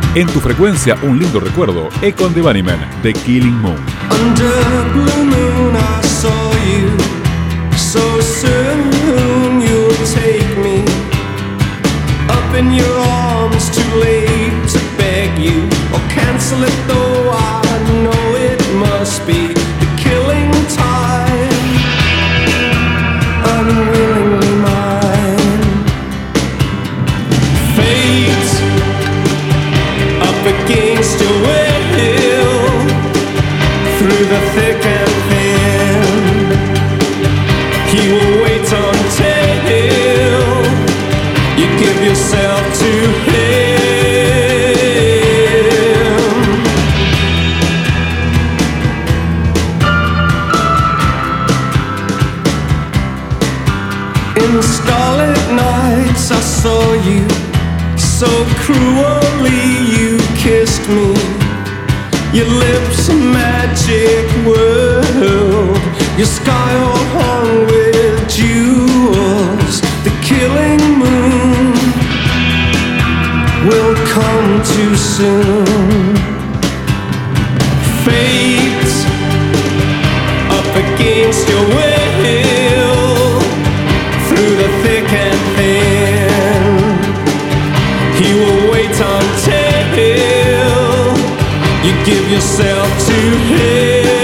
En tu frecuencia, un lindo recuerdo, Echo and the Bunnymen, The Killing Moon. Under blue moon I saw you, so soon you'll take me up in your arms, too late to beg you or cancel it, though I know it must be the killing time, unwillingly mine. Fate up against your will, through the thick and thin, he will wait until you give yourself to him. In starlit nights I saw you, so cruelly you kissed me. Your lips a magic world, your sky all hung with jewels. The killing moon will come too soon. Fate up against your will, through the thick and thin, he will wait until you give yourself to him.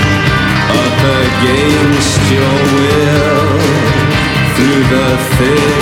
against your will, through the thick